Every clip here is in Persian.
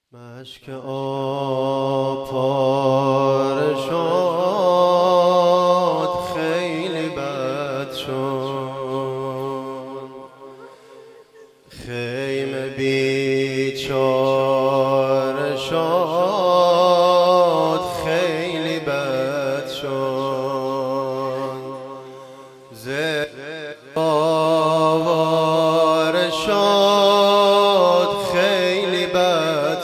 مشک آب پاره شد، خیلی بد شد. خیمه بیچاره شد، خیلی بد شد. آواره شد، خیلی بد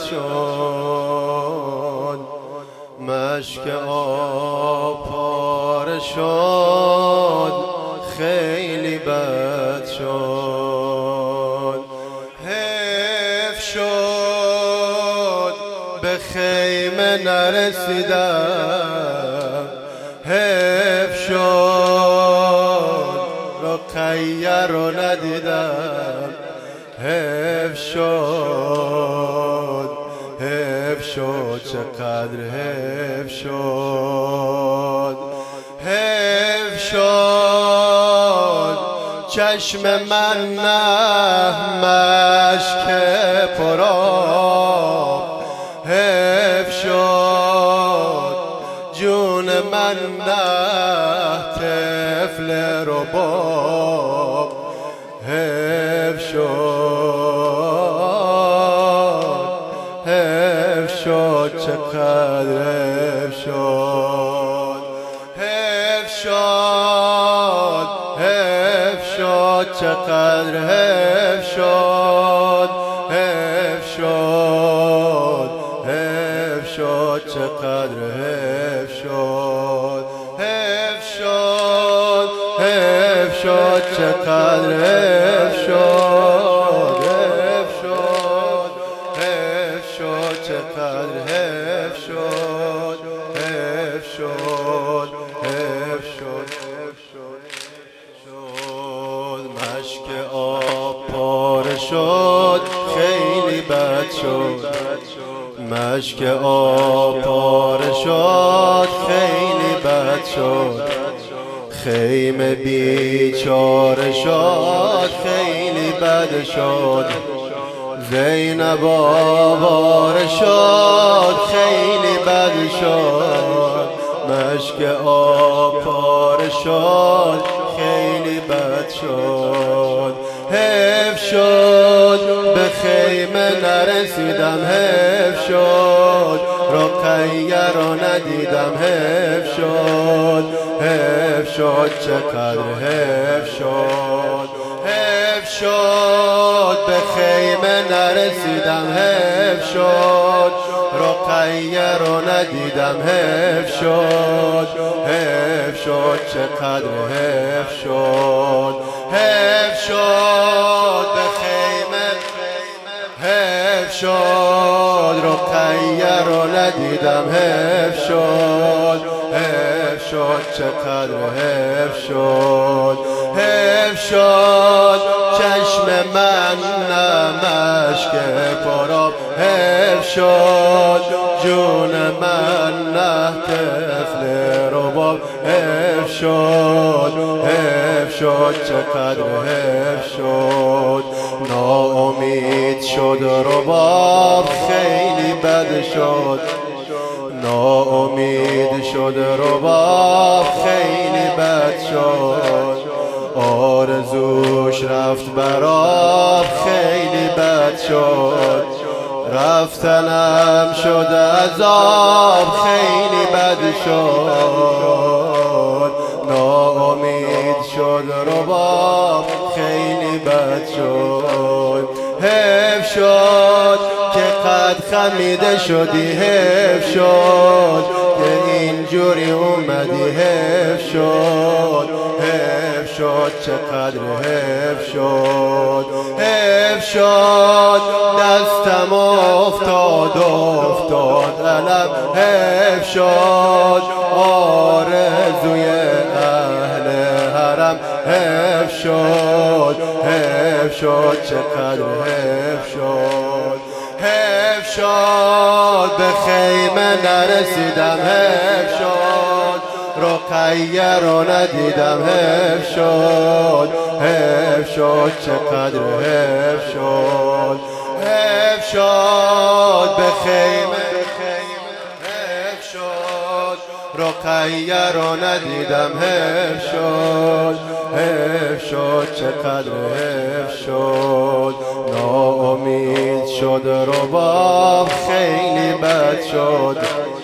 شد. مشک آب پاره شد، خیلی بد شد. حیف شد به خیمه نرسیدم، حیف شد رقیه رو ندیدم، حیف شد، حیف شد، چقدر حیف شد. حیف شد چشم من نه مشک پرآب، حیف شد جون من نه طفل رباب، حیف شد، حیف شد، چقدر حیف شد. حیف شد، حیف شد، چقدر حیف شد. حیف شد، حیف شد، چقدر حیف شد. حیف شد، حیف شد، چقدر حیف شد. حیف شد، حیف شد، چقدر حیف شد. حیف شد، حیف شد، حیف شد. مشک آب پاره شد، خیلی بد شد. مشک آب پاره شد، خیلی بد شد. خیمه بیچاره شد، خیلی بد شد. زینب آواره شد، خیلی بد شد. مشک آب پاره شد، خیلی بد شد. حیف شد به خیمه نرسیدم، حیف شد رقیه رو ندیدم، حیف شد، حیف شد، چقدر حیف شد. حیف شد به خیمه نرسیدم، حیف شد رقیه رو ندیدم، حیف شد، حیف شد، چقدر حیف شد. حیف شد به خیمه، حیف شد رقیه رو ندیدم، حیف شد، حیف شد، چقدر حیف شد. حیف شد چشم من نه مشک پرآب، حیف شد جون من نه طفل رباب، حیف شد، حیف شد، چقدر حیف شد. ناامید شد رباب، خیلی بد شد. ناامید شد رباب، خیلی بد شد. آرزوش رفت براب، خیلی بد شد. رفتنم شد عذاب، خیلی بد شد. ناامید شد رباب، خیلی بد شد. حیف شد که قد خمیده شدی، حیف شد که اینجوری اومدی، حیف شد، حیف شد، چقدر حیف شد. حیف شد دستم افتاد علم، حیف شد آرزوی اهل حرم، حیف شد، حیف شد، چقدر حیف شد. حیف شد به خیمه نرسیدم، حیف شد رقیه رو ندیدم، حیف شد، حیف شد، چقدر حیف شد. حیف شد به خیمه حیف شد رقیه رو ندیدم حیف شد حیف شد چقدر حیف شد ناامید شد رباب خیلی بد شد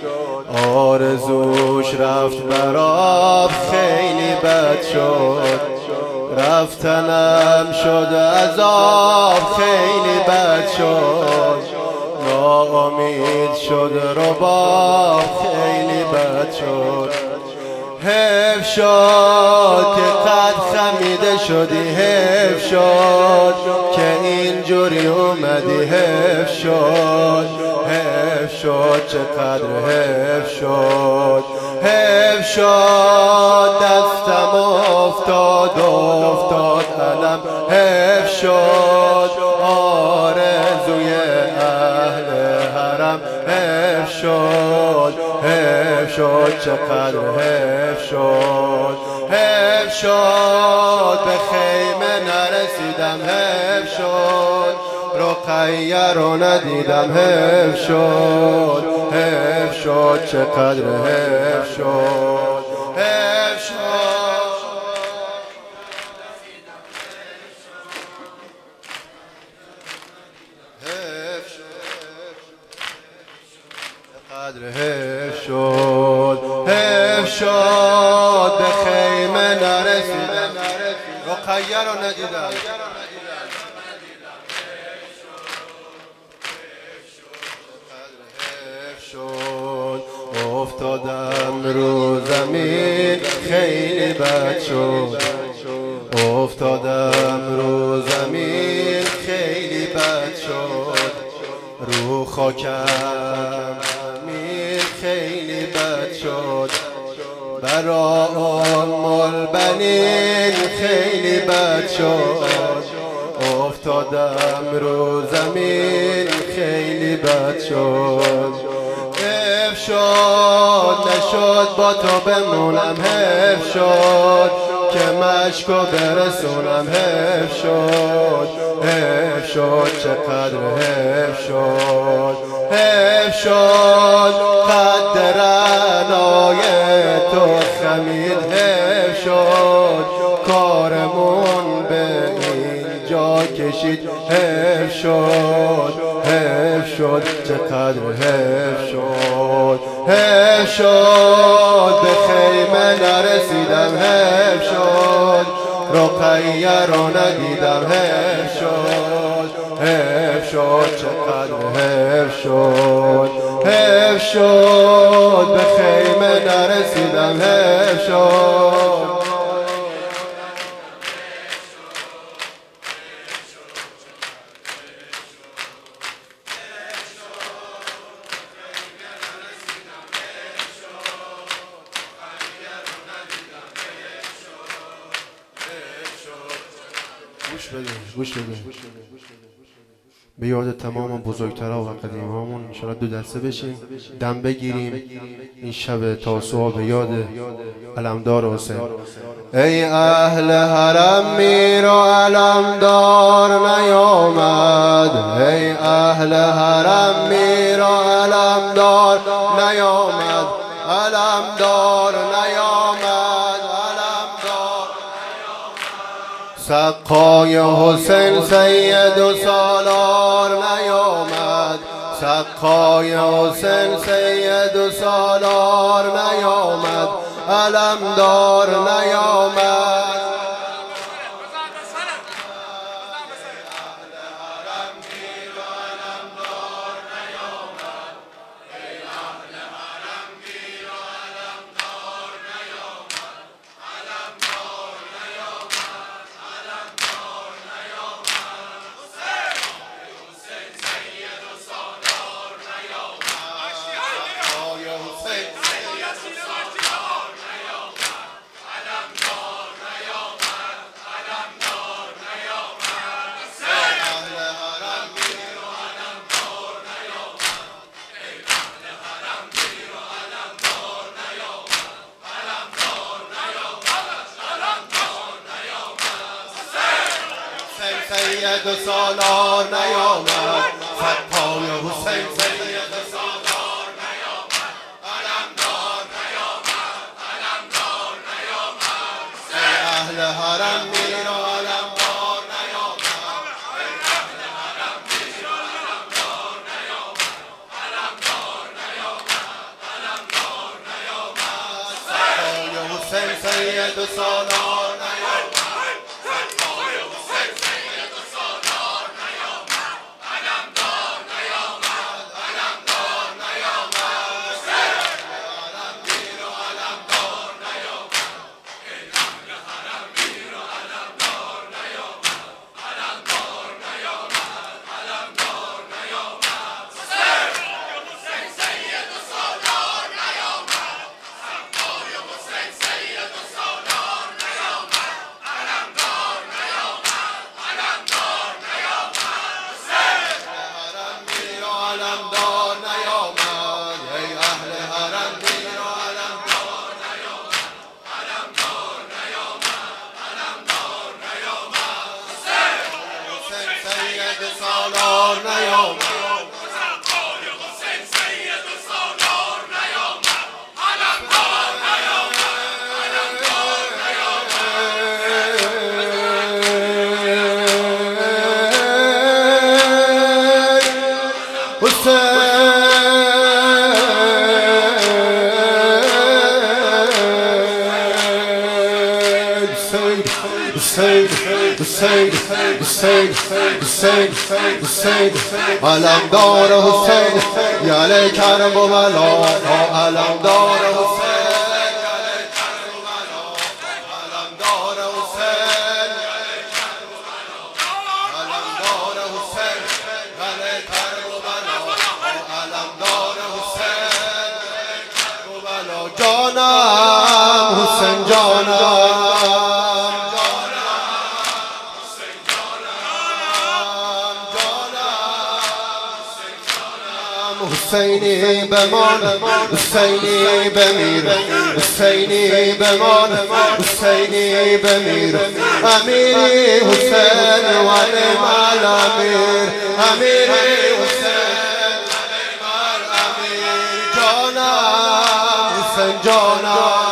آرزوش رفت براب خیلی بد شد رفتنم شد عذاب خیلی بد شد ناامید شد رباب خیلی بد شد حیف شد که قد خمیده شدی حیف شد که اینجوری اومدی حیف شد حیف شد چقدر حیف شد حیف شد دستم افتاد علم حیف شد آرزوی اهل حرم حیف شد حیف شد چقدر حیف شد حیف شد به خیمه نرسیدم حیف شد رقیه رو ندیدم حیف شد حیف شد چقدر حیف شد حیف شد قدر حیف شد حیف شد به خیمه نرسیدم رقیه رو ندیدم افتادم رو زمین خیلی بد شد افتادم رو زمین خیلی بد شد رو خاکم خیلی بد شد برا البنین خیلی بد شد افتادم رو زمین خیلی بد شد حیف شد نشد با تو بمونم حیف شد که مشکو برسونم حیف شد حیف شد چقدر حیف شد حیف شد قد رعنای تو خمید حیف شد کارمون به اینجا کشید حیف شد حیف شد چقدر حیف شد حیف شد به خیمه نرسیدم حیف شد رقیه رو ندیدم حیف شد حیف شد چقدر حیف شد حیف شد به خیمه نرسیدم حیف شد گوش بده به یاد تمام بزرگترها و قدیمامون انشاءالله دو دسته بشیم دم بگیریم این شب تاسوعا به یاد علمدار حسین ای اهل حرم میر و علمدار نیامد ای اهل حرم میر و علمدار نیامد علمدار نیامد سقای حسین سید و سالار نیامد سقای حسین سید و سالار نیامد علمدار نیامد سید و سالار نیامد سقای حسین سید سید سالار نیامد علمدار نیامد ای اهل حرم میر و علمدار نیامد علمدار نیامد علمدار نیامد حسین سید سالار نیامد حسین سید سالار نیامد علمدار نیامد علمدار علمدار حسین یله کرم و بلا علمدار حسین یله کرم و بلا علمدار حسین یله کرم و بلا علمدار حسین یله کرم و بلا علمدار حسین یله کرم و بلا جانم حسین جانم حسینی بمان حسینی بمیر حسینی بمان حسینی بمیر امیری حسین ولی مال امیر امیری حسین ولی مال امیر جانم حسین جانم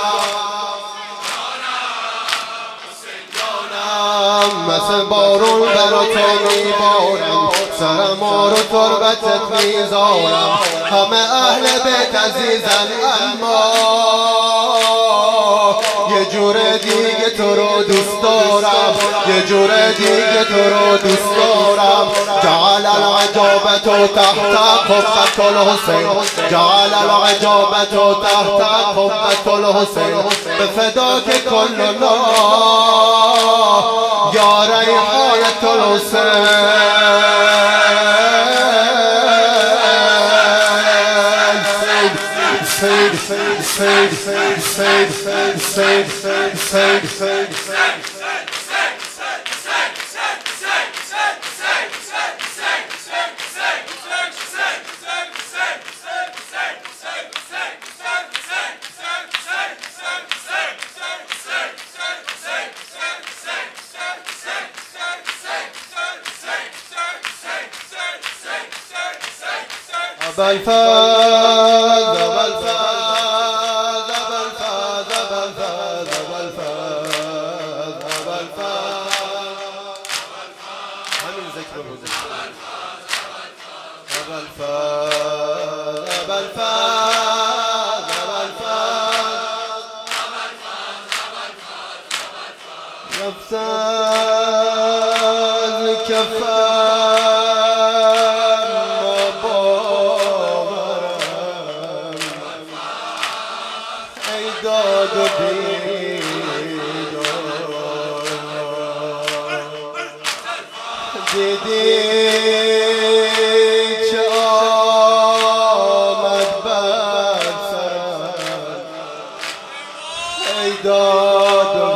مثل بارون برا تو میبارم سرم رو تربتت میذارم همه اهل بیت عزیزن اما یه جور دیگه تو رو دوست دارم یه جور دیگه تو رو دوست دارم جعل العجابة تحت قبة الحسین جعل العجابة تحت قبة الحسین بفداك كلنا یا ریحانة الحسین دیدی چه آمد بر سرم ای داد و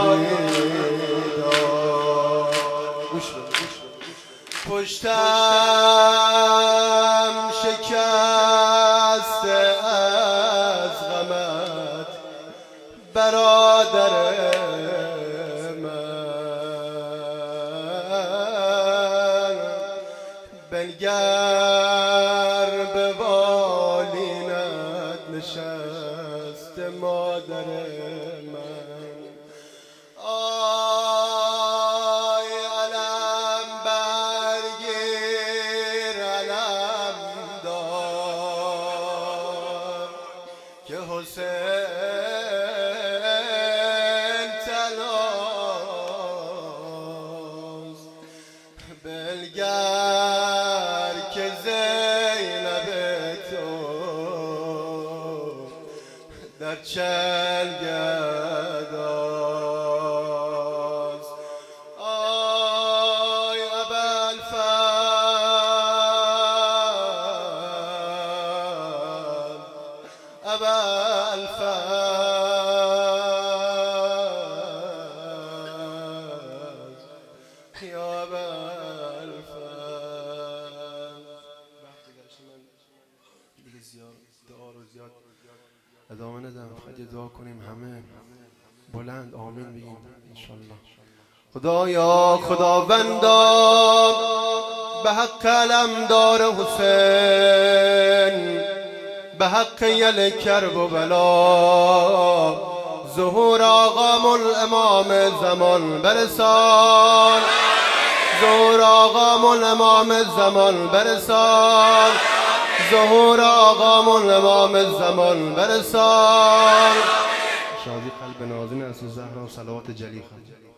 بیداد پشتم شکسته از غمت برادر بنگر به بالینت نشست مادر من آی علم برگیر علم دار که حسین در چنگداز آی ابوالفضل ابوالفضل یا ابوالفضل دیگه زیاد دعا رو زیاد ادامه ندم. فقط دعا کنیم همه بلند آمین بگیم انشالله. خدایا خداوندا به حق علمدار حسین، به حق یل کرب و بلا، ظهور آقام الامام زمان برسان، ظهور آقام الامام زمان برسان، ظهور آقام الامام زمان برسان. شادی قلب نازنین از زهرا و صلوات جلیل.